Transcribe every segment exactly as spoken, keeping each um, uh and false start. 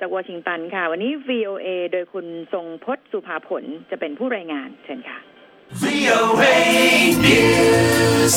จากวอชิงตันค่ะวันนี้ วี โอ เอ โดยคุณทรงพจน์สุภาผลจะเป็นผู้รายงานเชิญค่ะ วี โอ เอ News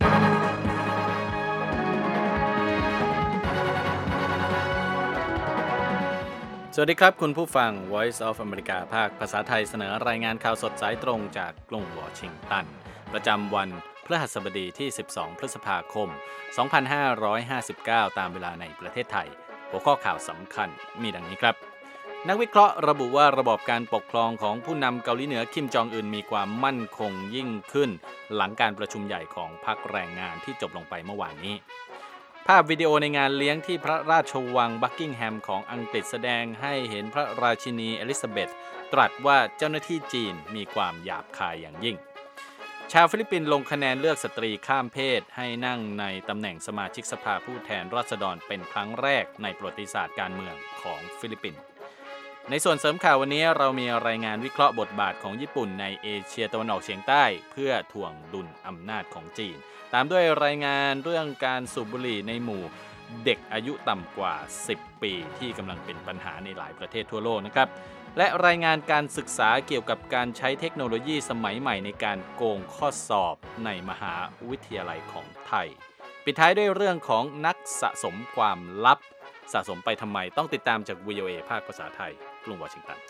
สวัสดีครับคุณผู้ฟัง Voice of America ภาคภาษาไทยเสนอรายงานข่าวสดสายตรงจากกรุงวอชิงตันประจำวันพฤหัสบดีที่สิบสองพฤษภาคมสองพันห้าร้อยห้าสิบเก้าตามเวลาในประเทศไทยหัวข้อข่าวสำคัญมีดังนี้ครับนักวิเคราะห์ระบุว่าระบอบการปกครองของผู้นำเกาหลีเหนือคิมจองอึนมีความมั่นคงยิ่งขึ้นหลังการประชุมใหญ่ของพรรคแรงงานที่จบลงไปเมื่อวานนี้ภาพวิดีโอในงานเลี้ยงที่พระราชวังบักกิงแฮมของอังกฤษแสดงให้เห็นพระราชินีอลิซาเบธตรัสว่าเจ้าหน้าที่จีนมีความหยาบคายอย่างยิ่งชาวฟิลิปปินส์ลงคะแนนเลือกสตรีข้ามเพศให้นั่งในตำแหน่งสมาชิกสภาผู้แทนราษฎรเป็นครั้งแรกในประวัติศาสตร์การเมืองของฟิลิปปินส์ในส่วนเสริมข่าววันนี้เรามีรายงานวิเคราะห์บทบาทของญี่ปุ่นในเอเชียตะวันออกเฉียงใต้เพื่อถ่วงดุลอำนาจของจีนตามด้วยรายงานเรื่องการสูบบุหรี่ในหมู่เด็กอายุต่ำกว่าสิบปีที่กำลังเป็นปัญหาในหลายประเทศทั่วโลกนะครับและรายงานการศึกษาเกี่ยวกับการใช้เทคโนโลยีสมัยใหม่ในการโกงข้อสอบในมหาวิทยาลัยของไทยปิดท้ายด้วยเรื่องของนักสะสมความลับสะสมไปทำไมต้องติดตามจาก วี โอ เอ ภาคภาษาไทยกรุงวอชิงตัน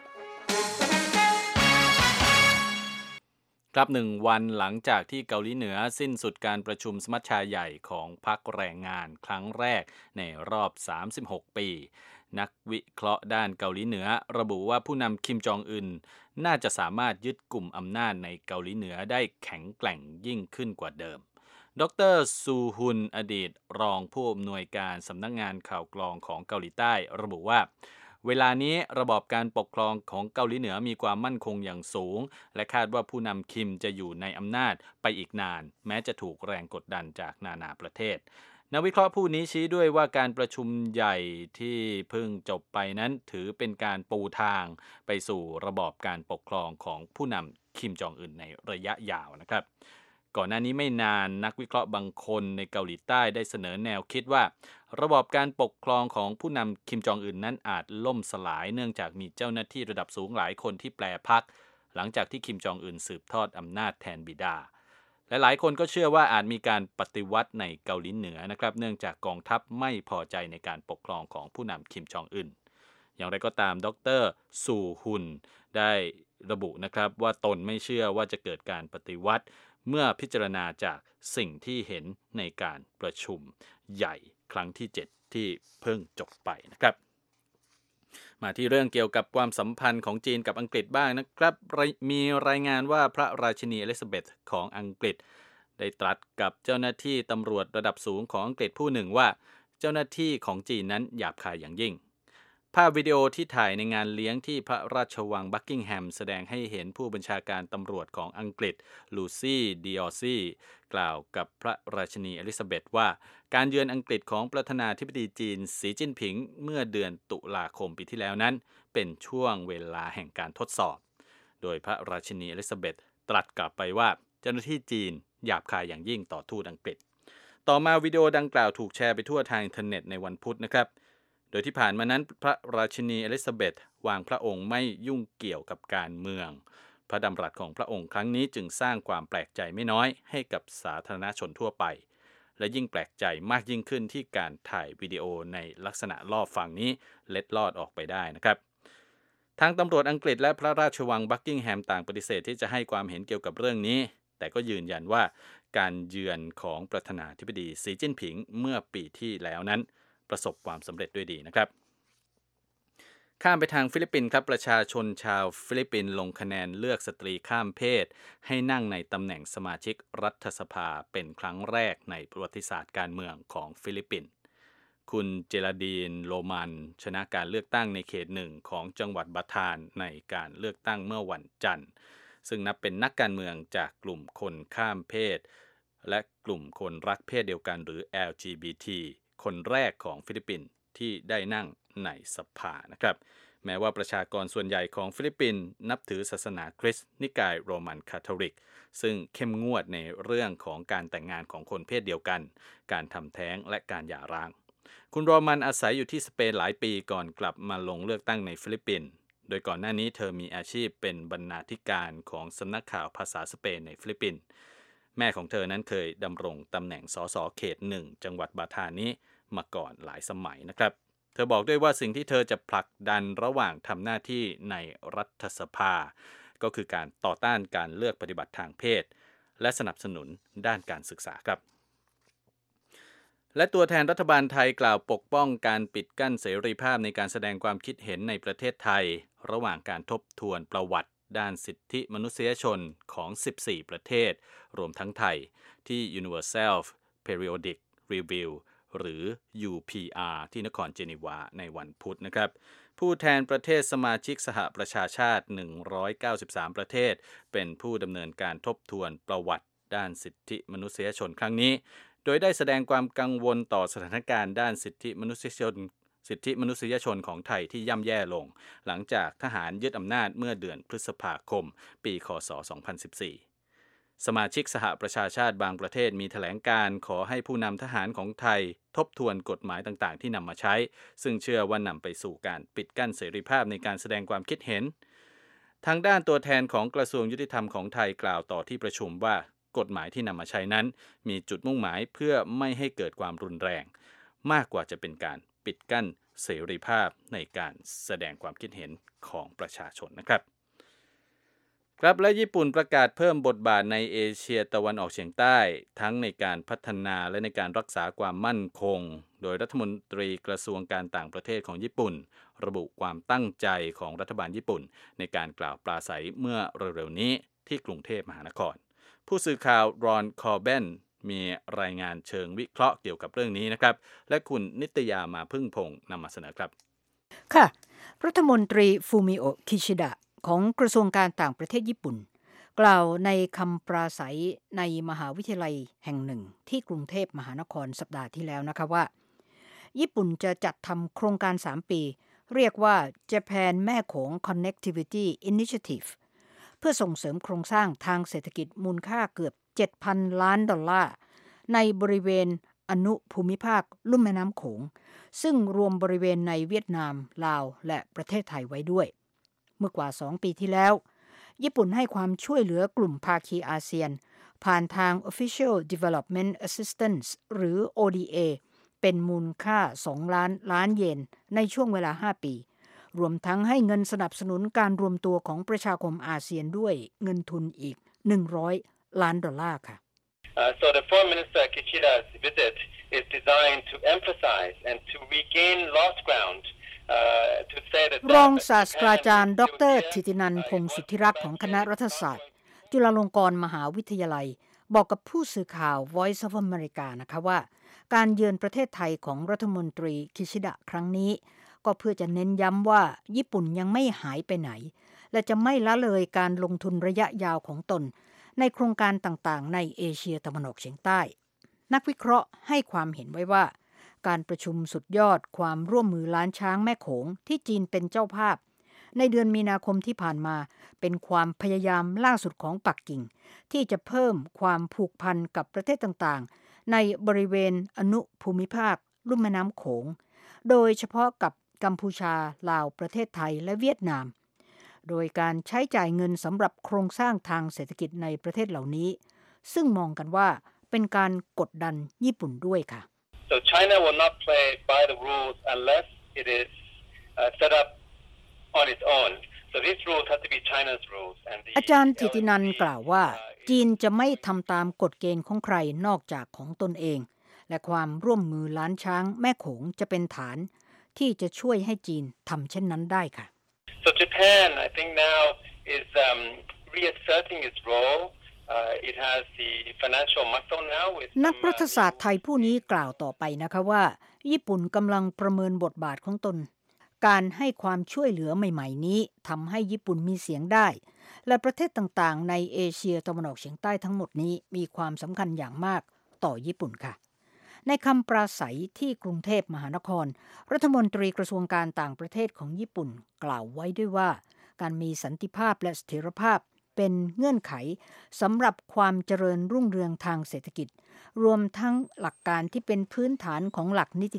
ครับหนึ่งวันหลังจากที่เกาหลีเหนือสิ้นสุดการประชุมสมัชชาใหญ่ของพรรคแรงงานครั้งแรกในรอบสามสิบหกปีนักวิเคราะห์ด้านเกาหลีเหนือระบุว่าผู้นำคิมจองอึนน่าจะสามารถยึดกลุ่มอำนาจในเกาหลีเหนือได้แข็งแกร่งยิ่งขึ้นกว่าเดิมดร.ซูฮุนอดีตรองผู้อำนวยการสำนักงานข่าวกรองของเกาหลีใต้ระบุว่าเวลานี้ระบอบการปกครองของเกาหลีเหนือมีความมั่นคงอย่างสูงและคาดว่าผู้นำคิมจะอยู่ในอำนาจไปอีกนานแม้จะถูกแรงกดดันจากนานาประเทศนักวิเคราะห์ผู้นี้ชี้ด้วยว่าการประชุมใหญ่ที่เพิ่งจบไปนั้นถือเป็นการปูทางไปสู่ระบอบการปกครองของผู้นำคิมจองอึนในระยะยาวนะครับก่อนหน้านี้ไม่นานนักวิเคราะห์บางคนในเกาหลีใต้ได้เสนอแนวคิดว่าระบอบการปกครองของผู้นำคิมจองอึนนั้นอาจล่มสลายเนื่องจากมีเจ้าหน้าที่ระดับสูงหลายคนที่แปรพรรคหลังจากที่คิมจองอึนสืบทอดอำนาจแทนบิดาและหลายคนก็เชื่อว่าอาจมีการปฏิวัติในเกาหลีเหนือนะครับเนื่องจากกองทัพไม่พอใจในการปกครองของผู้นำคิมจองอึนอย่างไรก็ตามดร.ซูฮุนได้ระบุนะครับว่าตนไม่เชื่อว่าจะเกิดการปฏิวัติเมื่อพิจารณาจากสิ่งที่เห็นในการประชุมใหญ่ครั้งที่เจ็ดที่เพิ่งจบไปนะครับมาที่เรื่องเกี่ยวกับความสัมพันธ์ของจีนกับอังกฤษบ้างนะครับมีรายงานว่าพระราชินีอลิซาเบธของอังกฤษได้ตรัสกับเจ้าหน้าที่ตำรวจระดับสูงของอังกฤษผู้หนึ่งว่าเจ้าหน้าที่ของจีนนั้นหยาบคายอย่างยิ่งภาพวิดีโอที่ถ่ายในงานเลี้ยงที่พระราชวังบักกิงแฮมแสดงให้เห็นผู้บัญชาการตำรวจของอังกฤษลูซี่ดิออซี่กล่าวกับพระราชินีอลิซาเบธว่าการเยือนอังกฤษของประธานาธิบดีจีนสีจิ้นผิงเมื่อเดือนตุลาคมปีที่แล้วนั้นเป็นช่วงเวลาแห่งการทดสอบโดยพระราชินีอลิซาเบธตรัสกลับไปว่าเจ้าหน้าที่จีนหยาบคายอย่างยิ่งต่อทูตอังกฤษต่อมาวิดีโอดังกล่าวถูกแชร์ไปทั่วทางอินเทอร์เน็ตในวันพุธนะครับโดยที่ผ่านมานั้นพระราชินีอลิซาเบธวางพระองค์ไม่ยุ่งเกี่ยวกับการเมืองพระดำรัสของพระองค์ครั้งนี้จึงสร้างความแปลกใจไม่น้อยให้กับสาธารณชนทั่วไปและยิ่งแปลกใจมากยิ่งขึ้นที่การถ่ายวิดีโอในลักษณะลอบฟังนี้เล็ดลอดออกไปได้นะครับทางตำรวจอังกฤษและพระราชวังบักกิงแฮมต่างปฏิเสธที่จะให้ความเห็นเกี่ยวกับเรื่องนี้แต่ก็ยืนยันว่าการเยือนของประธานาธิบดีสีจิ้นผิงเมื่อปีที่แล้วนั้นประสบความสำเร็จด้วยดีนะครับข้ามไปทางฟิลิปปินส์ครับประชาชนชาวฟิลิปปินส์ลงคะแนนเลือกสตรีข้ามเพศให้นั่งในตำแหน่งสมาชิกรัฐสภาเป็นครั้งแรกในประวัติศาสตร์การเมืองของฟิลิปปินส์คุณเจลาดีนโรมันชนะการเลือกตั้งในเขตหนึ่งของจังหวัดบาทานในการเลือกตั้งเมื่อวันจันทร์ซึ่งนับเป็นนักการเมืองจากกลุ่มคนข้ามเพศและกลุ่มคนรักเพศเดียวกันหรือ แอล จี บี ที คนแรกของฟิลิปปินส์ที่ได้นั่งในสภานะครับแม้ว่าประชากรส่วนใหญ่ของฟิลิปปินส์นับถือศาสนาคริสต์นิกายโรมันคาทอลิกซึ่งเข้มงวดในเรื่องของการแต่งงานของคนเพศเดียวกันการทำแท้งและการหย่าร้างคุณโรมันอาศัยอยู่ที่สเปนหลายปีก่อนกลับมาลงเลือกตั้งในฟิลิปปินส์โดยก่อนหน้านี้เธอมีอาชีพเป็นบรรณาธิการของสำนักข่าวภาษาสเปนในฟิลิปปินส์แม่ของเธอนั้นเคยดำรงตำแหน่งสสเขตหนึ่งจังหวัดบาทานี้มาก่อนหลายสมัยนะครับเธอบอกด้วยว่าสิ่งที่เธอจะผลักดันระหว่างทำหน้าที่ในรัฐสภาก็คือการต่อต้านการเลือกปฏิบัติทางเพศและสนับสนุนด้านการศึกษาครับและตัวแทนรัฐบาลไทยกล่าวปกป้องการปิดกั้นเสรีภาพในการแสดงความคิดเห็นในประเทศไทยระหว่างการทบทวนประวัติด้านสิทธิมนุษยชนของสิบสี่ประเทศรวมทั้งไทยที่ Universal Periodic Review หรือ ยู พี อาร์ ที่นครเจนีวาในวันพุธนะครับผู้แทนประเทศสมาชิกสหประชาชาติหนึ่งร้อยเก้าสิบสามประเทศเป็นผู้ดำเนินการทบทวนประวัติด้านสิทธิมนุษยชนครั้งนี้โดยได้แสดงความกังวลต่อสถานการณ์ด้านสิทธิมนุษยชนสิทธิมนุษยชนของไทยที่ย่ำแย่ลงหลังจากทหารยึดอำนาจเมื่อเดือนพฤษภาคมปีค.ศ. สองพันสิบสี่สมาชิกสหประชาชาติบางประเทศมีแถลงการขอให้ผู้นำทหารของไทยทบทวนกฎหมายต่างๆที่นำมาใช้ซึ่งเชื่อว่านำไปสู่การปิดกั้นเสรีภาพในการแสดงความคิดเห็นทางด้านตัวแทนของกระทรวงยุติธรรมของไทยกล่าวต่อที่ประชุมว่ากฎหมายที่นำมาใช้นั้นมีจุดมุ่งหมายเพื่อไม่ให้เกิดความรุนแรงมากกว่าจะเป็นการปิดกั้นเสรีภาพในการแสดงความคิดเห็นของประชาชนนะครับครับและญี่ปุ่นประกาศเพิ่มบทบาทในเอเชียตะวันออกเฉียงใต้ทั้งในการพัฒนาและในการรักษาความมั่นคงโดยรัฐมนตรีกระทรวงการต่างประเทศของญี่ปุ่นระบุความตั้งใจของรัฐบาลญี่ปุ่นในการกล่าวปราศัยเมื่อเร็วๆนี้ที่กรุงเทพมหานครผู้สื่อข่าวรอนคอร์เบนมีรายงานเชิงวิเคราะห์เกี่ยวกับเรื่องนี้นะครับและคุณนิตยามาพึ่งพงษ์นำมาเสนอครับค่ะรัฐมนตรีฟูมิโอะคิชิดะของกระทรวงการต่างประเทศญี่ปุ่นกล่าวในคำปราศัยในมหาวิทยาลัยแห่งหนึ่งที่กรุงเทพมหานครสัปดาห์ที่แล้วนะคะว่าญี่ปุ่นจะจัดทำโครงการสามปีเรียกว่า Japan แม่โขง Connectivity Initiative เพื่อส่งเสริมโครงสร้างทางเศรษฐกิจมูลค่าเกือบ เจ็ดพัน ล้านดอลลาร์ในบริเวณอนุภูมิภาคลุ่มแม่น้ำโขงซึ่งรวมบริเวณในเวียดนามลาวและประเทศไทยไว้ด้วยเมื่อกว่าสองปีที่แล้วญี่ปุ่นให้ความช่วยเหลือกลุ่มภาคีอาเซียนผ่านทาง Official Development Assistance หรือ โอ ดี เอ เป็นมูลค่าสองล้านล้านเยนในช่วงเวลาห้าปีรวมทั้งให้เงินสนับสนุนการรวมตัวของประชาคมอาเซียนด้วยเงินทุนอีกหนึ่งร้อยล้านดอลลาร์ค่ะ Uh, so the Foreign Minister Kishida's visit is designed to emphasize and to regain lost ground uh, to say that รองศาสตราจารย์ดรธิตินันท์พงษ์สุทธิรักษ์ของคณะรัฐศาสตร์จุฬาลงกรณ์มหาวิทยาลัยบอกกับผู้สื่อข่าว Voice of America นะคะว่าการเยือนประเทศไทยของรัฐมนตรีคิชิดะครั้งนี้ก็เพื่อจะเน้นย้ำว่าญี่ปุ่นยังไม่หายไปไหนและจะไม่ละเลยการลงทุนระยะยาวของตนในโครงการต่างๆในเอเชียตะวันออกเฉียงใต้นักวิเคราะห์ให้ความเห็นไว้ว่าการประชุมสุดยอดความร่วมมือล้านช้างแม่โขงที่จีนเป็นเจ้าภาพในเดือนมีนาคมที่ผ่านมาเป็นความพยายามล่าสุดของปักกิ่งที่จะเพิ่มความผูกพันกับประเทศต่างๆในบริเวณอนุภูมิภาคลุ่มแม่น้ำโขงโดยเฉพาะกับกัมพูชาลาวประเทศไทยและเวียดนามโดยการใช้จ่ายเงินสำหรับโครงสร้างทางเศรษฐกิจในประเทศเหล่านี้ซึ่งมองกันว่าเป็นการกดดันญี่ปุ่นด้วยค่ะ So China will not play by the rules unless it is uh, set up on its own. So these rules have to be China's rules. And the อาจารย์ธิตินันท์กล่าวว่าจีนจะไม่ทำตามกฎเกณฑ์ของใครนอกจากของตนเองและความร่วมมือล้านช้างแม่โขงจะเป็นฐานที่จะช่วยให้จีนทำเช่นนั้นได้ค่ะ So Japan, I think now is um, reasserting its role. Uh, it has the financial muscle now. With นักรัฐศาสตร์ไทยผู้นี้กล่าวต่อไปนะคะว่าญี่ปุ่นกำลังประเมินบทบาทของตนการให้ความช่วยเหลือใหม่ๆนี้ทำให้ญี่ปุ่นมีเสียงได้และประเทศต่างๆในเอเชียตะวันออกเฉียงใต้ทั้งหมดนี้มีความสำคัญอย่างมากต่อญี่ปุ่นค่ะในคำปราศัยที่กรุงเทพมหานครรัฐมนตรีกระทรวงการต่างประเทศของญี่ปุ่นกล่าวไว้ด้วยว่าการมีสันติภาพและเสถียรภาพเป็นเงื่อนไขสำหรับความเจริญรุ่งเรืองทางเศรษฐกิจรวมทั้งหลักการที่เป็นพื้นฐานของหลักนิติธรรม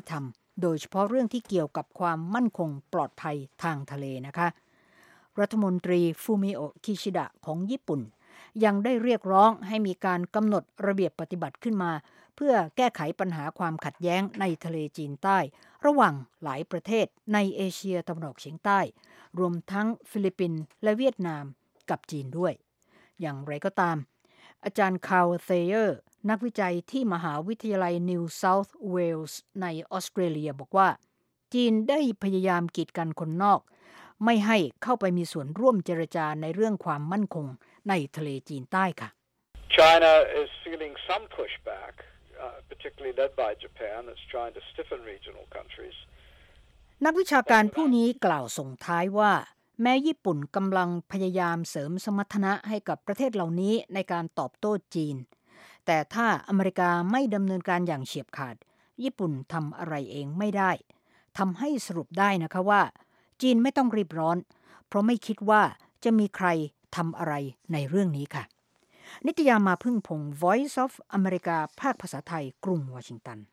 โดยเฉพาะเรื่องที่เกี่ยวกับความมั่นคงปลอดภัยทางทะเลนะคะรัฐมนตรีฟูมิโอะคิชิดะของญี่ปุ่นยังได้เรียกร้องให้มีการกำหนดระเบียบปฏิบัติขึ้นมาเพื่อแก้ไขปัญหาความขัดแย้งในทะเลจีนใต้ระหว่างหลายประเทศในเอเชียตะวันออกเฉียงใต้รวมทั้งฟิลิปปินส์และเวียดนามกับจีนด้วยอย่างไรก็ตามอาจารย์คาร์ลเซเยอร์นักวิจัยที่มหาวิทยาลัยนิวเซาท์เวลส์ในออสเตรเลียบอกว่าจีนได้พยายามกีดกันคนนอกไม่ให้เข้าไปมีส่วนร่วมเจรจาในเรื่องความมั่นคงในทะเลจีนใต้ค่ะ China is feeling some pushback, uh, particularly led by Japan, that's trying to stiffen regional countries. นักวิชาการผู้นี้กล่าวส่งท้ายว่าแม้ญี่ปุ่นกำลังพยายามเสริมสมรรถนะให้กับประเทศเหล่านี้ในการตอบโต้จีนแต่ถ้าอเมริกาไม่ดำเนินการอย่างเฉียบขาดญี่ปุ่นทำอะไรเองไม่ได้ทำให้สรุปได้นะคะว่าจีนไม่ต้องรีบร้อนเพราะไม่คิดว่าจะมีใครทำอะไรในเรื่องนี้ค่ะนิตยามาพึ่งพงศ์ Voice of America ภาคภาษาไทยกรุงวอชิงตัน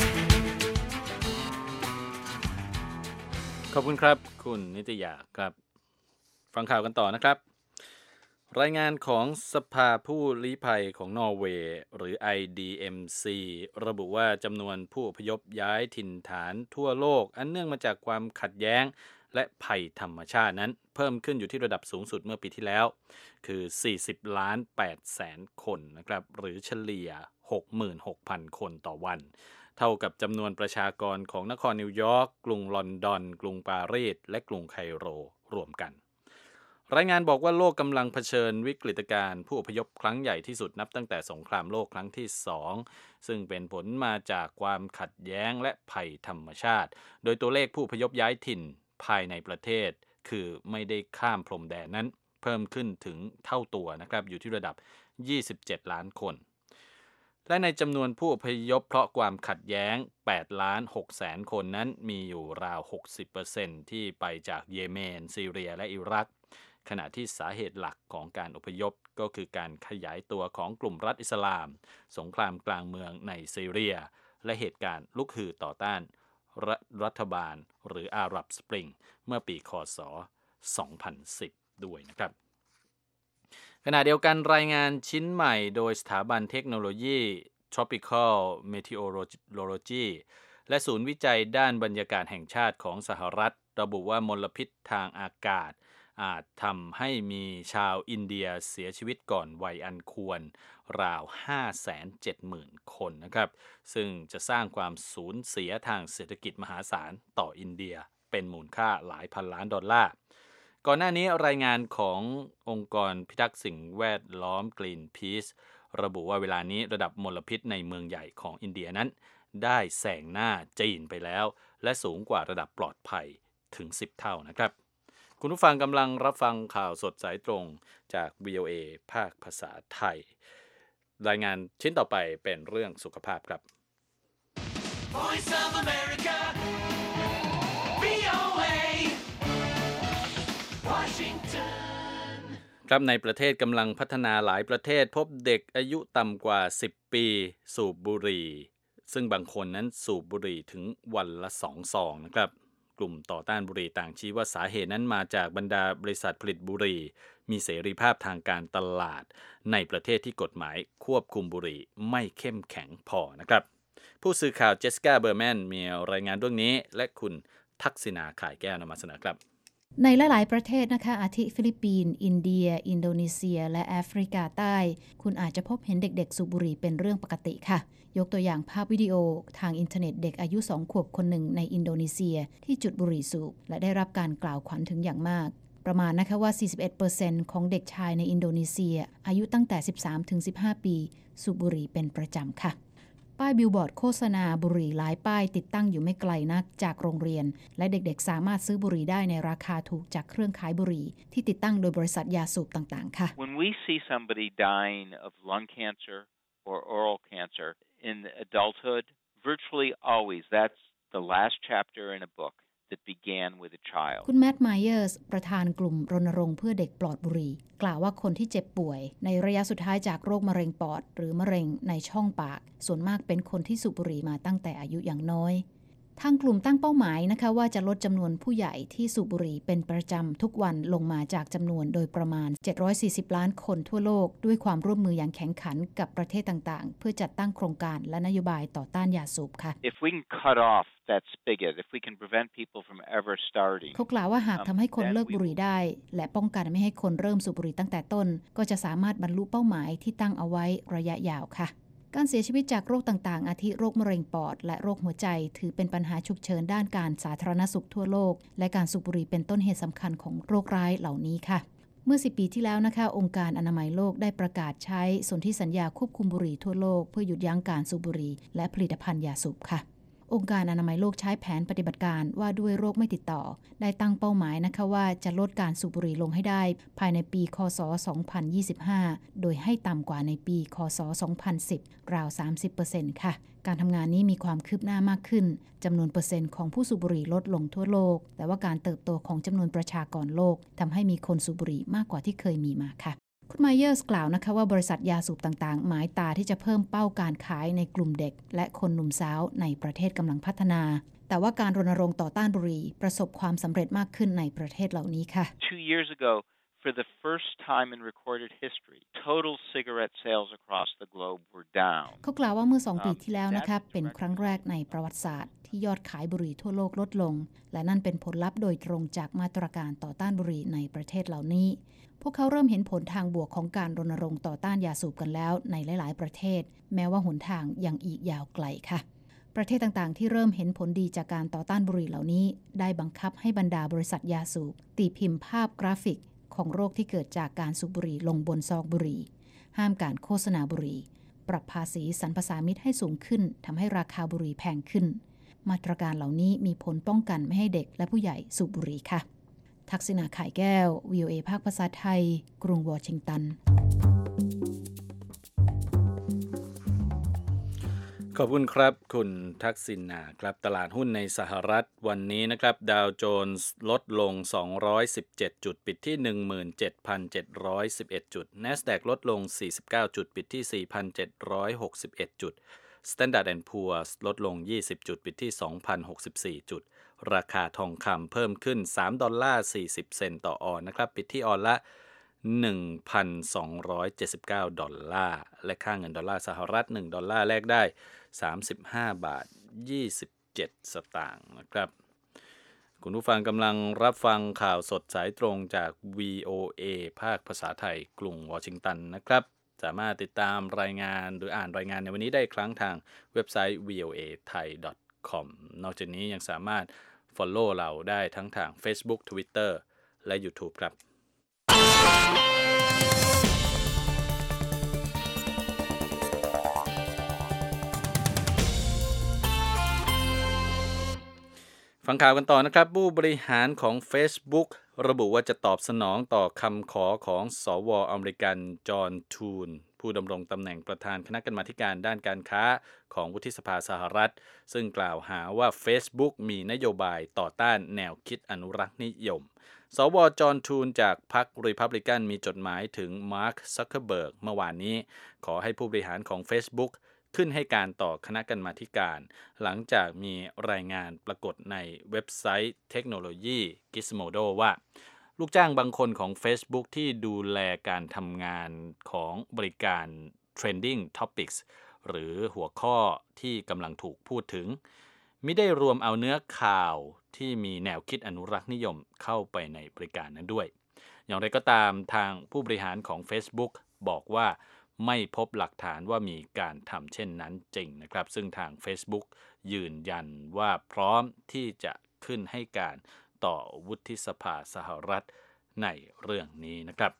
ขอบคุณครับคุณนิตยาครับฟังข่าวกันต่อนะครับรายงานของสภาผู้ลี้ภัยของนอร์เวย์หรือ ไอ ดี เอ็ม ซี ระบุว่าจำนวนผู้อพยพย้ายถิ่นฐานทั่วโลกอันเนื่องมาจากความขัดแย้งและภัยธรรมชาตินั้นเพิ่มขึ้นอยู่ที่ระดับสูงสุดเมื่อปีที่แล้วคือสี่สิบล้านแปดแสนคนนะครับหรือเฉลี่ย หกหมื่นหกพัน คนต่อวันเท่ากับจำนวนประชากรของนครนิวยอร์กกรุงลอนดอนกรุงปารีสและกรุงไคโรรวมกันรายงานบอกว่าโลกกำลังเผชิญวิกฤตการณ์ผู้อพยพครั้งใหญ่ที่สุดนับตั้งแต่สงครามโลกครั้งที่สองซึ่งเป็นผลมาจากความขัดแย้งและภัยธรรมชาติโดยตัวเลขผู้อพยพย้ายถิ่นภายในประเทศคือไม่ได้ข้ามพรมแดนนั้นเพิ่มขึ้นถึงเท่าตัวนะครับอยู่ที่ระดับยี่สิบเจ็ดล้านคนและในจำนวนผู้อพยพเพราะความขัดแย้งแปดล้านหกแสนคนนั้นมีอยู่ราว หกสิบเปอร์เซ็นต์ ที่ไปจากเยเมนซีเรียและอิรักขณะที่สาเหตุหลักของการอพยพก็คือการขยายตัวของกลุ่มรัฐอิสลามสงครามกลางเมืองในซีเรียและเหตุการณ์ลุกฮือต่อต้านรรัฐบาลหรืออาหรับสปริงเมื่อปีค.ศ. สองพันสิบด้วยนะครับขณะเดียวกันรายงานชิ้นใหม่โดยสถาบันเทคโนโลยี Tropical Meteorology และศูนย์วิจัยด้านบรรยากาศแห่งชาติของสหรัฐระบุว่ามลพิษทางอากาศอาจทำให้มีชาวอินเดียเสียชีวิตก่อนวัยอันควรราว ห้าแสนเจ็ดหมื่น คนนะครับซึ่งจะสร้างความสูญเสียทางเศรษฐกิจมหาศาลต่ออินเดียเป็นมูลค่าหลายพันล้านดอลลาร์ก่อนหน้านี้รายงานขององค์กรพิทักษ์สิ่งแวดล้อม Greenpeace ระบุว่าเวลานี้ระดับมลพิษในเมืองใหญ่ของอินเดียนั้นได้แซงหน้าจีนไปแล้วและสูงกว่าระดับปลอดภัยถึงสิบเท่านะครับคุณผู้ฟังกำลังรับฟังข่าวสดสายตรงจาก วี โอ เอ ภาคภาษาไทยรายงานชิ้นต่อไปเป็นเรื่องสุขภาพครับ Voice of America วี โอ เอ Washington ครับในประเทศกำลังพัฒนาหลายประเทศพบเด็กอายุต่ำกว่าสิบปีสูบบุหรี่ซึ่งบางคนนั้นสูบบุหรี่ถึงวันละสองซองนะครับกลุ่มต่อต้านบุหรี่ต่างชี้ว่าสาเหตุนั้นมาจากบรรดาบริษัทผลิตบุหรี่มีเสรีภาพทางการตลาดในประเทศที่กฎหมายควบคุมบุหรี่ไม่เข้มแข็งพอนะครับผู้สื่อข่าวเจสสิก้าเบอร์แมนมีรายงานเรื่องนี้และคุณทักษิณาข่ายแก้วนำมาเสนอครับในหลายๆประเทศนะคะอาทิฟิลิปปินส์อินเดียอินโดนีเซียและแอฟริกาใต้คุณอาจจะพบเห็นเด็กๆสูบบุหรี่เป็นเรื่องปกติค่ะยกตัวอย่างภาพวิดีโอทางอินเทอร์เน็ตเด็กอายุสองขวบคนหนึ่งในอินโดนีเซียที่จุดบุหรี่สูบและได้รับการกล่าวขวัญถึงอย่างมากประมาณนะคะว่า สี่สิบเอ็ดเปอร์เซ็นต์ ของเด็กชายในอินโดนีเซียอายุตั้งแต่ สิบสามถึงสิบห้า ปีสูบบุหรี่เป็นประจำค่ะป้ายบิลบอร์ดโฆษณาบุหรี่หลายป้ายติดตั้งอยู่ไม่ไกลนักจากโรงเรียนและเด็กๆสามารถซื้อบุหรี่ได้ในราคาถูกจากเครื่องขายบุหรี่ที่ติดตั้งโดยบริษัทยาสูบต่างๆค่ะ When we see somebody dying of lung cancer or oral cancer in adulthood, virtually always that's the last chapter in a book that began with a child คุณแมท ไมเยอร์สประธานกลุ่มรณรงค์เพื่อเด็กปลอดบุหรี่กล่าวว่าคนที่เจ็บป่วยในระยะสุดท้ายจากโรคมะเร็งปอดหรือมะเร็งในช่องปากส่วนมากเป็นคนที่สูบบุหรี่มาตั้งแต่อายุอย่างน้อยทางกลุ่มตั้งเป้าหมายนะคะว่าจะลดจำนวนผู้ใหญ่ที่สูบบุหรี่เป็นประจำทุกวันลงมาจากจำนวนโดยประมาณเจ็ดร้อยสี่สิบล้านคนทั่วโลกด้วยความร่วมมืออย่างแข็งขันกับประเทศต่างๆเพื่อจัดตั้งโครงการและนโยบายต่อต้านยาสูบค่ะ If we can cut off that spigot, if we can prevent people from ever starting เขากล่าวว่าหากทำให้คนเลิกบุหรี่ได้และป้องกันไม่ให้คนเริ่มสูบบุหรี่ตั้งแต่ต้นก็จะสามารถบรรลุเป้าหมายที่ตั้งเอาไว้ระยะยาวค่ะการเสียชีวิตจากโรคต่างๆอาทิโรคมะเร็งปอดและโรคหัวใจถือเป็นปัญหาฉุกเฉินด้านการสาธารณสุขทั่วโลกและการสูบบุหรี่เป็นต้นเหตุสำคัญของโรคร้ายเหล่านี้ค่ะเมื่อสิบปีที่แล้วนะคะองค์การอนามัยโลกได้ประกาศใช้สนธิสัญญาควบคุมบุหรี่ทั่วโลกเพื่อหยุดยั้งการสูบบุหรี่และผลิตภัณฑ์ยาสูบค่ะองค์การอนามัยโลกใช้แผนปฏิบัติการว่าด้วยโรคไม่ติดต่อได้ตั้งเป้าหมายนะคะว่าจะลดการสูบบุหรี่ลงให้ได้ภายในปีค.ศ. สองพันยี่สิบห้าโดยให้ต่ำกว่าในปีค.ศ. สองพันสิบราว สามสิบเปอร์เซ็นต์ ค่ะการทำงานนี้มีความคืบหน้ามากขึ้นจำนวนเปอร์เซ็นต์ของผู้สูบบุหรี่ลดลงทั่วโลกแต่ว่าการเติบโตของจำนวนประชากรโลกทำให้มีคนสูบบุหรี่มากกว่าที่เคยมีมาค่ะคุณไมเยอร์สกล่าวนะคะว่าบริษัทยาสูบต่างๆหมายตาที่จะเพิ่มเป้าการขายในกลุ่มเด็กและคนหนุ่มสาวในประเทศกำลังพัฒนาแต่ว่าการรณรงค์ต่อต้านบุหรี่ประสบความสำเร็จมากขึ้นในประเทศเหล่านี้ค่ะ Two years ago, for the first time in recorded history, total cigarette sales across the globe were down. เขากล่าวว่าเมื่อสองปีที่แล้วนะคะเป็นครั้งแรกในประวัติศาสตร์ที่ยอดขายบุหรี่ทั่วโลกลดลงและนั่นเป็นผลลัพธ์โดยตรงจากมาตรการต่อต้านบุหรี่ในประเทศเหล่านี้พวกเขาเริ่มเห็นผลทางบวกของการรณรงค์ต่อต้านยาสูบกันแล้วในหลายๆประเทศแม้ว่าหนทางยังอีกยาวไกลค่ะประเทศต่างๆที่เริ่มเห็นผลดีจากการต่อต้านบุหรี่เหล่านี้ได้บังคับให้บรรดาบริษัทยาสูบตีพิมพ์ภาพกราฟิกของโรคที่เกิดจากการสูบบุหรี่ลงบนซองบุหรี่ห้ามการโฆษณาบุหรี่ปรับภาษีสรรพสามิตให้สูงขึ้นทำให้ราคาบุหรี่แพงขึ้นมาตรการเหล่านี้มีผลป้องกันไม่ให้เด็กและผู้ใหญ่สูบบุหรี่ค่ะทักษิณาข่ายแก้ว วี โอ เอ ภาคภาษาไทยกรุงวอชิงตันขอบคุณครับคุณทักษิณาครับตลาดหุ้นในสหรัฐวันนี้นะครับดาวโจนส์ลดลงสองร้อยสิบเจ็ดจุดปิดที่ หนึ่งหมื่นเจ็ดพันเจ็ดร้อยสิบเอ็ด จุด NASDAQ ลดลงสี่สิบเก้าจุดปิดที่ สี่พันเจ็ดร้อยหกสิบเอ็ด จุด Standard แอนด์ Poor's ลดลงยี่สิบจุดปิดที่ สองพันหกสิบสี่ จุดราคาทองคำเพิ่มขึ้นสามดอลลาร์สี่สิบเซนต์ต่อออนซ์นะครับปิดที่ออนละ หนึ่งพันสองร้อยเจ็ดสิบเก้า ดอลลาร์และค่าเงินดอลลาร์สหรัฐหนึ่งดอลลาร์แลกได้สามสิบห้าบาทยี่สิบเจ็ดสตางค์นะครับคุณผู้ฟังกำลังรับฟังข่าวสดสายตรงจาก วี โอ เอ ภาคภาษาไทยกรุงวอชิงตันนะครับสามารถติดตามรายงานหรืออ่านรายงานในวันนี้ได้ครั้งทางเว็บไซต์ วี โอ เอ ไทย ดอท คอม นอกจากนี้ยังสามารถ follow เราได้ทั้งทาง Facebook Twitter และ YouTube ครับฟังข่าวกันต่อนะครับผู้บริหารของ Facebook ระบุว่าจะตอบสนองต่อคำขอของสว.อเมริกันจอห์นทูนผู้ดำรงตำแหน่งประธานคณะกรรมาธิการด้านการค้าของวุฒิสภาสหรัฐซึ่งกล่าวหาว่า Facebook มีนโยบายต่อต้านแนวคิดอนุรักษ์นิยมสว.จอห์นทูนจากพรรครีพับลิกันมีจดหมายถึงมาร์ค ซักเคอร์เบิร์กเมื่อวานนี้ขอให้ผู้บริหารของ Facebookขึ้นให้การต่อคณะกรรมาธิการหลังจากมีรายงานปรากฏในเว็บไซต์เทคโนโลยี Gizmodo ว่าลูกจ้างบางคนของ Facebook ที่ดูแลการทำงานของบริการ Trending Topics หรือหัวข้อที่กำลังถูกพูดถึงมิได้รวมเอาเนื้อข่าวที่มีแนวคิดอนุรักษ์นิยมเข้าไปในบริการนั้นด้วยอย่างไรก็ตามทางผู้บริหารของ Facebook บอกว่าไม่พบหลักฐานว่ามีการทำเช่นนั้นจริงนะครับซึ่งทาง Facebook ยืนยันว่าพร้อมที่จะขึ้นให้การต่อวุฒิสภาสหรัฐในเรื่องนี้นะครับ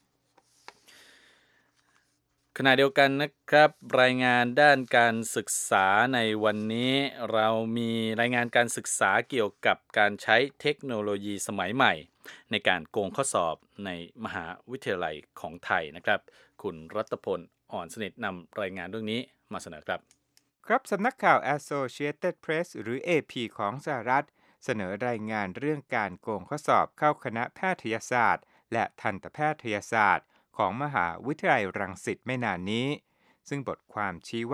ขณะเดียวกันนะครับรายงานด้านการศึกษาในวันนี้เรามีรายงานการศึกษาเกี่ยวกับการใช้เทคโนโลยีสมัยใหม่ในการโกงข้อสอบในมหาวิทยาลัยของไทยนะครับคุณรัตพลอ่อนสนิทนำรายงานเรื่องนี้มาเสนอครับครับสำนักข่าว Associated Press หรือ เอ พี ของสหรัฐเสนอรายงานเรื่องการโกงข้อสอบเข้าคณะแพทยศาสตร์และทันตแพทยศาสตร์ของมหาวิทยาลัยรังสิตไม่นานนี้ซึ่งบทความชี้ว่า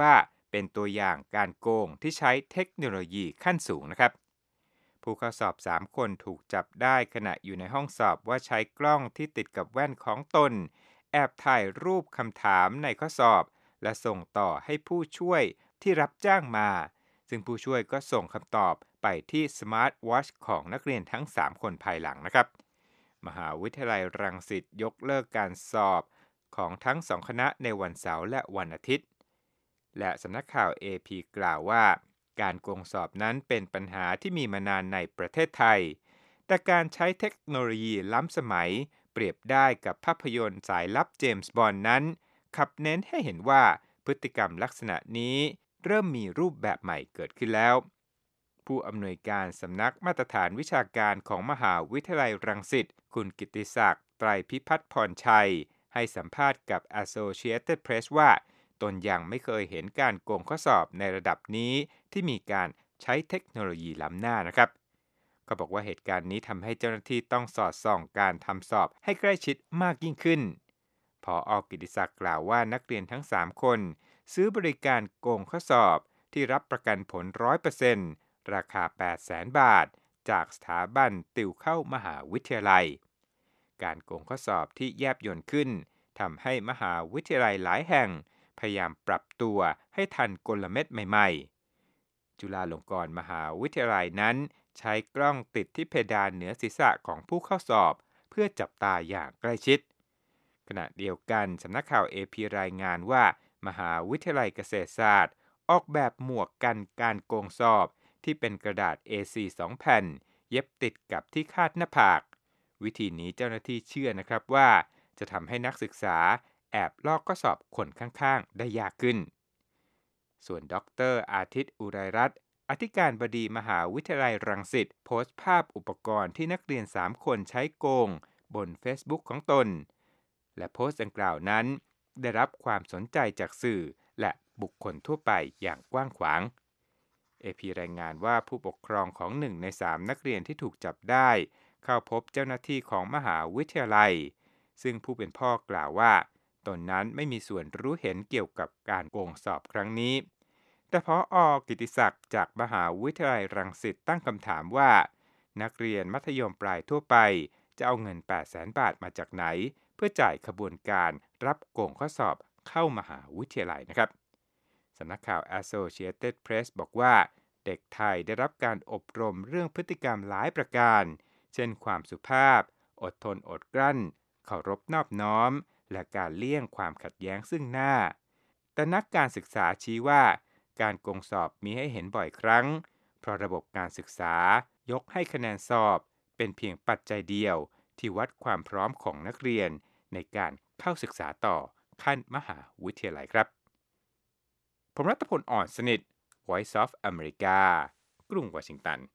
เป็นตัวอย่างการโกงที่ใช้เทคโนโลยีขั้นสูงนะครับผู้เข้าสอบสามคนถูกจับได้ขณะอยู่ในห้องสอบว่าใช้กล้องที่ติดกับแว่นของตนแอบถ่ายรูปคำถามในข้อสอบและส่งต่อให้ผู้ช่วยที่รับจ้างมาซึ่งผู้ช่วยก็ส่งคำตอบไปที่สมาร์ทวอทช์ของนักเรียนทั้งสามคนภายหลังนะครับมหาวิทยาลัยรังสิตยกเลิกการสอบของทั้งสองคณะในวันเสาร์และวันอาทิตย์และสำนักข่าว เอ พี กล่าวว่าการโกงสอบนั้นเป็นปัญหาที่มีมานานในประเทศไทยแต่การใช้เทคโนโลยีล้ำสมัยเปรียบได้กับภาพยนตร์สายลับเจมส์บอนด์นั้นขับเน้นให้เห็นว่าพฤติกรรมลักษณะนี้เริ่มมีรูปแบบใหม่เกิดขึ้นแล้วผู้อำนวยการสำนักมาตรฐานวิชาการของมหาวิทยาลัยรังสิตคุณกิตติศักดิ์ไตรพิพัฒน์พรชัยให้สัมภาษณ์กับ Associated Press ว่าตนยังไม่เคยเห็นการโกงข้อสอบในระดับนี้ที่มีการใช้เทคโนโลยีล้ำหน้านะครับเขาบอกว่าเหตุการณ์นี้ทำให้เจ้าหน้าที่ต้องสอดส่องการทำสอบให้ใกล้ชิดมากยิ่งขึ้นผอ.กิตติศักดิ์กล่าวว่านักเรียนทั้งสามคนซื้อบริการโกงข้อสอบที่รับประกันผล หนึ่งร้อยเปอร์เซ็นต์ ราคา แปดแสน บาทจากสถาบันติวเข้ามหาวิทยาลัยการโกงข้อสอบที่แยบยลขึ้นทำให้มหาวิทยาลัยหลายแห่งพยายามปรับตัวให้ทันกลเม็ดใหม่ๆจุฬาลงกรณ์มหาวิทยาลัยนั้นใช้กล้องติดที่เพดานเหนือศีรษะของผู้เข้าสอบเพื่อจับตาอย่างใกล้ชิดขณะเดียวกันสำนักข่าว เอ พี รายงานว่ามหาวิทยาลัยเกษตรศาสตร์ออกแบบหมวกกันการโกงสอบที่เป็นกระดาษ เอ โฟร์ สองแผ่นเย็บติดกับที่คาดหน้าผากวิธีนี้เจ้าหน้าที่เชื่อนะครับว่าจะทำให้นักศึกษาแอบลอกข้อสอบคนข้างๆได้ยากขึ้นส่วนดร.อาทิตย์อุไรรัตน์อธิการบดีมหาวิทยาลัยรังสิตโพสต์ภาพอุปกรณ์ที่นักเรียนสามคนใช้โกงบน Facebook ของตนและโพสต์ดังกล่าวนั้นได้รับความสนใจจากสื่อและบุคคลทั่วไปอย่างกว้างขวาง เอ พี รายงานว่าผู้ปกครองของหนึ่งในสามนักเรียนที่ถูกจับได้เข้าพบเจ้าหน้าที่ของมหาวิทยาลัยซึ่งผู้เป็นพ่อกล่าวว่าตนนั้นไม่มีส่วนรู้เห็นเกี่ยวกับการโกงสอบครั้งนี้แต่ผอ.กิตติศักดิ์จากมหาวิทยาลัยรังสิตตั้งคำถามว่านักเรียนมัธยมปลายทั่วไปจะเอาเงิน แปดแสน บาทมาจากไหนเพื่อจ่ายขบวนการรับโกงข้อสอบเข้ามหาวิทยาลัยนะครับสำนักข่าว Associated Press บอกว่าเด็กไทยได้รับการอบรมเรื่องพฤติกรรมหลายประการเช่นความสุภาพอดทนอดกลั้นเคารพนอบน้อมและการเลี่ยงความขัดแย้งซึ่งหน้าแต่นักการศึกษาชี้ว่าการโกงสอบมีให้เห็นบ่อยครั้งเพราะระบบการศึกษายกให้คะแนนสอบเป็นเพียงปัจจัยเดียวที่วัดความพร้อมของนักเรียนในการเข้าศึกษาต่อขั้นมหาวิทยาลัยครับผมรัตพล อ่อนสนิท Voice of America กรุงวอชิงตัน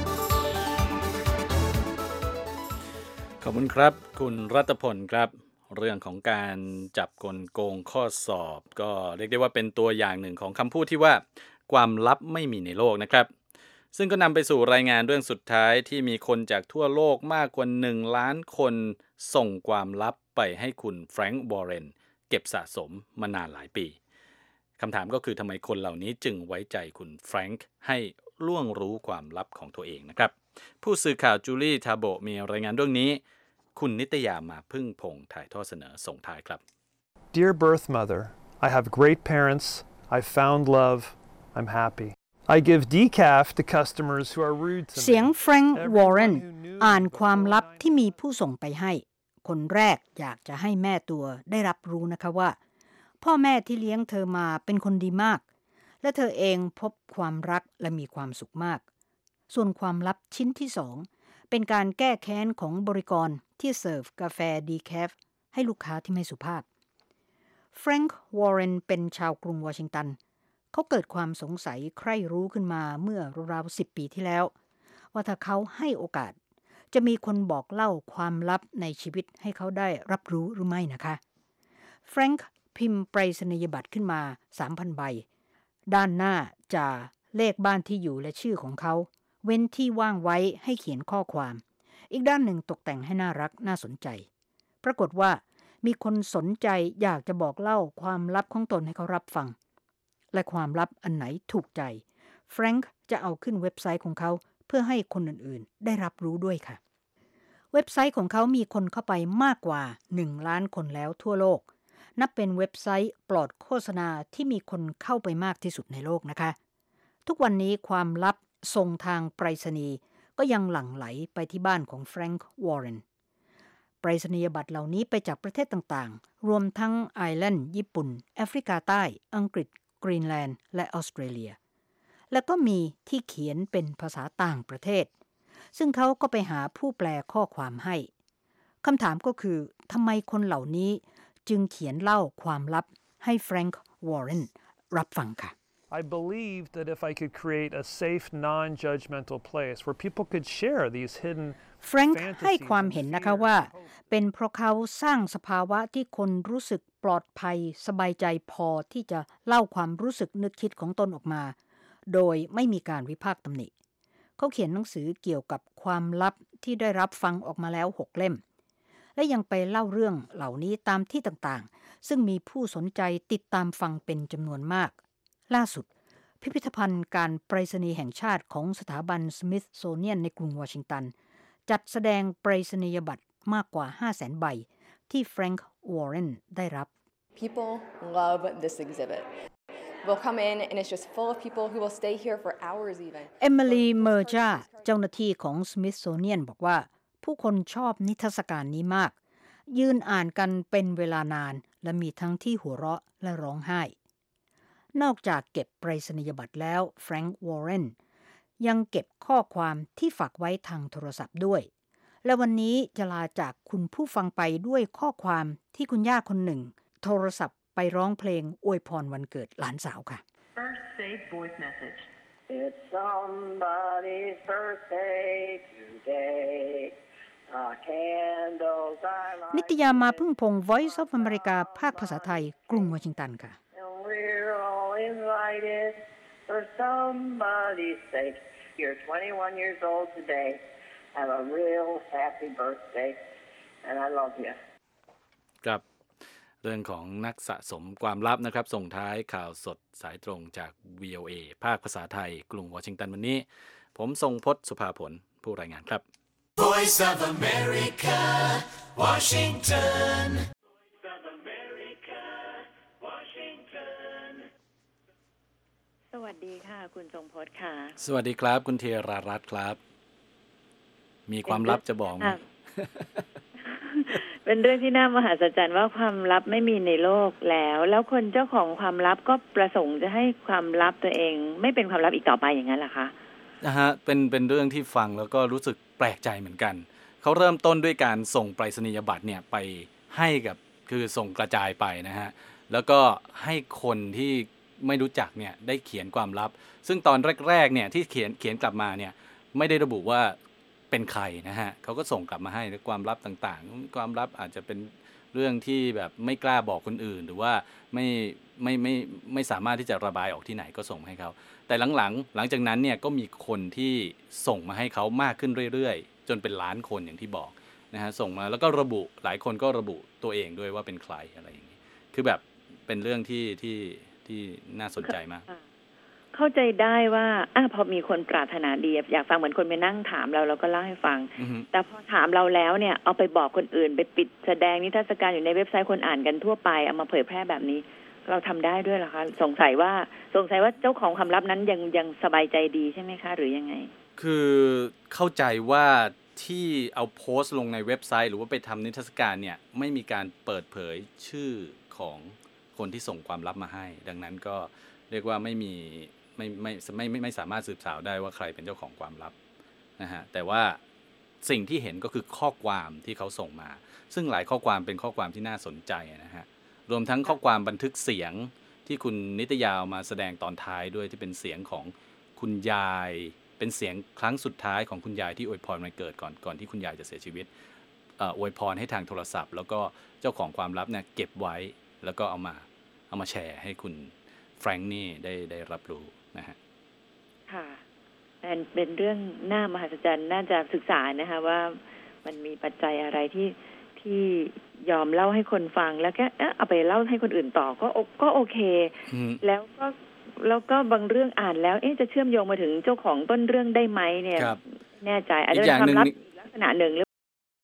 ขอบคุณครับคุณรัตพลครับเรื่องของการจับกลโกงข้อสอบก็เรียกได้ว่าเป็นตัวอย่างหนึ่งของคำพูดที่ว่าความลับไม่มีในโลกนะครับซึ่งก็นำไปสู่รายงานเรื่องสุดท้ายที่มีคนจากทั่วโลกมากกว่าหนึ่งล้านคนส่งความลับไปให้คุณแฟรงค์วอร์เรนเก็บสะสมมานานหลายปีคำถามก็คือทำไมคนเหล่านี้จึงไว้ใจคุณแฟรงค์ให้ล่วงรู้ความลับของตัวเองนะครับผู้สื่อข่าวจูลี่ทาโบมีรายงานเรื่องนี้คุณนิตยามาพึ่งพงษ์ถ่ายทอดเสนอส่งท้ายครับ Dear birth mother, I have great parents. I've found love. I'm happy. I give decaf to customers who are rude to me. เสียงแฟรงค์วอร์เรนอ่านความลับที่มีผู้ส่งไปให้คนแรกอยากจะให้แม่ตัวได้รับรู้นะคะว่าพ่อแม่ที่เลี้ยงเธอมาเป็นคนดีมากและเธอเองพบความรักและมีความสุขมากส่วนความลับชิ้นที่สองเป็นการแก้แค้นของบริกรที่เสิร์ฟกาแฟดีแคฟให้ลูกค้าที่ไม่สุภาพแฟรงค์วอร์เรนเป็นชาวกรุงวอชิงตันเขาเกิดความสงสัยใคร่รู้ขึ้นมาเมื่อราวๆสิบปีที่แล้วว่าถ้าเขาให้โอกาสจะมีคนบอกเล่าความลับในชีวิตให้เขาได้รับรู้หรือไม่นะคะแฟรงค์พิมพ์ไปรษณียบัตรขึ้นมา สามพัน ใบด้านหน้าจะเลขบ้านที่อยู่และชื่อของเขาเว้นที่ว่างไว้ให้เขียนข้อความอีกด้านหนึ่งตกแต่งให้น่ารักน่าสนใจปรากฏว่ามีคนสนใจอยากจะบอกเล่าความลับของตนให้เขารับฟังและความลับอันไหนถูกใจแฟรงค์จะเอาขึ้นเว็บไซต์ของเขาเพื่อให้คนอื่นๆได้รับรู้ด้วยค่ะเว็บไซต์ของเขามีคนเข้าไปมากกว่าหนึ่งล้านคนแล้วทั่วโลกนับเป็นเว็บไซต์ปลอดโฆษณาที่มีคนเข้าไปมากที่สุดในโลกนะคะทุกวันนี้ความลับส่งทางไปรษณีย์ก็ยังหลั่งไหลไปที่บ้านของแฟรงค์วอร์เรนไปรษณียบัตรเหล่านี้ไปจากประเทศต่างๆรวมทั้งไอร์แลนด์ญี่ปุ่นแอฟริกาใต้อังกฤษกรีนแลนด์และออสเตรเลียแล้วก็มีที่เขียนเป็นภาษาต่างประเทศซึ่งเขาก็ไปหาผู้แปลข้อความให้คำถามก็คือทำไมคนเหล่านี้จึงเขียนเล่าความลับให้แฟรงค์วอร์เรนรับฟังค่ะ I believed that if I could create a safe, non-judgmental place where people could share these hidden แฟรงค์ให้ความเห็นนะคะว่าเป็นเพราะเขาสร้างสภาวะที่คนรู้สึกปลอดภัยสบายใจพอที่จะเล่าความรู้สึกนึกคิดของตนออกมาโดยไม่มีการวิพากษ์ตำหนิเขาเขียนหนังสือเกี่ยวกับความลับที่ได้รับฟังออกมาแล้วหกเล่มและยังไปเล่าเรื่องเหล่านี้ตามที่ต่างๆซึ่งมีผู้สนใจติดตามฟังเป็นจำนวนมากล่าสุดพิพิธภัณฑ์การไปรษณีย์แห่งชาติของสถาบันสมิธโซเนียนในกรุงวอชิงตันจัดแสดงไปรษณียบัตรมากกว่า ห้าแสน ใบที่แฟรงค์วอร์เรนได้รับ People love this exhibit. We'll come in and it's just full of people who will stay here for hours even. เอมิลีเมอร์จาเจ้าหน้าที่ของสมิธโซเนียนบอกว่าผู้คนชอบนิทรรศการนี้มากยืนอ่านกันเป็นเวลานานและมีทั้งที่หัวเราะและร้องไห้นอกจากเก็บไปรษณียบัตรแล้วแฟรงค์วอร์เรนยังเก็บข้อความที่ฝากไว้ทางโทรศัพท์ด้วยและวันนี้จะลาจากคุณผู้ฟังไปด้วยข้อความที่คุณย่าคนหนึ่งโทรศัพท์ไปร้องเพลงอวยพรวันเกิดหลานสาวค่ะ First save voice message It's somebody's birthday today นิตยามาพึ่งพง Voice of America ภาคภาษาไทยกรุงวอชิงตันค่ะ We're all invited for somebody's sake. You're twenty-one years old today. Have a real happy birthday, and I love you. ครับเรื่องของนักสะสมความลับนะครับส่งท้ายข่าวสดสายตรงจาก วี โอ เอ ภาคภาษาไทยกรุงวอชิงตันวันนี้ผมทรงพจน์สุภาผลผู้รายงานครับ Voice of America Washington สวัสดีค่ะคุณทรงพจน์ค่ะสวัสดีครับคุณเทรารัตน์ครับมีความลับจะบอกไหมเป็นเรื่องที่น่ามหัศจรรย์ว่าความลับไม่มีในโลกแล้วแล้วคนเจ้าของความลับก็ประสงค์จะให้ความลับตัวเองไม่เป็นความลับอีกต่อไปอย่างนั้นเหรอคะนะฮะเป็นเป็นเรื่องที่ฟังแล้วก็รู้สึกแปลกใจเหมือนกันเขาเริ่มต้นด้วยการส่งไปรษณียบัตรเนี่ยไปให้กับคือส่งกระจายไปนะฮะแล้วก็ให้คนที่ไม่รู้จักเนี่ยได้เขียนความลับซึ่งตอนแรกๆเนี่ยที่เขียนเขียนกลับมาเนี่ยไม่ได้ระบุว่าเป็นใครนะฮะเขาก็ส่งกลับมาให้ความลับต่างๆความลับอาจจะเป็นเรื่องที่แบบไม่กล้าบอกคนอื่นหรือว่าไม่ไม่ไม่ไม่สามารถที่จะระบายออกที่ไหนก็ส่งมาให้เขาแต่หลังๆหลังจากนั้นเนี่ยก็มีคนที่ส่งมาให้เขามากขึ้นเรื่อยๆจนเป็นล้านคนอย่างที่บอกนะฮะส่งมาแล้วก็ระบุหลายคนก็ระบุตัวเองด้วยว่าเป็นใครอะไรอย่างนี้คือแบบเป็นเรื่องที่ที่ที่น่าสนใจมากเข้าใจได้ว่าอ่ะพอมีคนปรารถนาดีอยากฟังเหมือนคนไปนั่งถามเราเราก็เล่าให้ฟัง mm-hmm. แต่พอถามเราแล้วเนี่ยเอาไปบอกคนอื่นไปปิดแสดงนิทรรศการอยู่ในเว็บไซต์คนอ่านกันทั่วไปเอามาเผยแพร่แบบนี้เราทำได้ด้วยเหรอคะสงสัยว่าสงสัยว่าเจ้าของความลับนั้นยังยังสบายใจดีใช่ไหมคะหรือยังไงคือเข้าใจว่าที่เอาโพสต์ลงในเว็บไซต์หรือว่าไปทำนิทรรศการเนี่ยไม่มีการเปิดเผยชื่อของคนที่ส่งความลับมาให้ดังนั้นก็เรียกว่าไม่มีไม่ไม่ไม่ไม่ไม่สามารถสืบสาวได้ว่าใครเป็นเจ้าของความลับนะฮะแต่ว่าสิ่งที่เห็นก็คือข้อความที่เขาส่งมาซึ่งหลายข้อความเป็นข้อความที่น่าสนใจนะฮะรวมทั้งข้อความบันทึกเสียงที่คุณนิตยามาแสดงตอนท้ายด้วยที่เป็นเสียงของคุณยายเป็นเสียงครั้งสุดท้ายของคุณยายที่อวยพรวันเกิดก่อนก่อนที่คุณยายจะเสียชีวิตเอ่ออวยพรให้ทางโทรศัพท์แล้วก็เจ้าของความลับเนี่ยเก็บไว้แล้วก็เอามาเอามาแชร์ให้คุณแฟรงค์นี่ได้ได้รับรู้นะฮะค่ะเป็นเป็นเรื่องน่ามหัศจรรย์น่าจะศึกษานะคะว่ามันมีปัจจัยอะไรที่ที่ยอมเล่าให้คนฟังแล้วก็เอาไปเล่าให้คนอื่นต่อก็ก็โอเคแล้วก็แล้วก็บางเรื่องอ่านแล้วเอ๊ะจะเชื่อมโยงมาถึงเจ้าของต้นเรื่องได้ไหมเนี่ยแน่ใจอาจจะเป็นความลับลักษณะหนึ่ง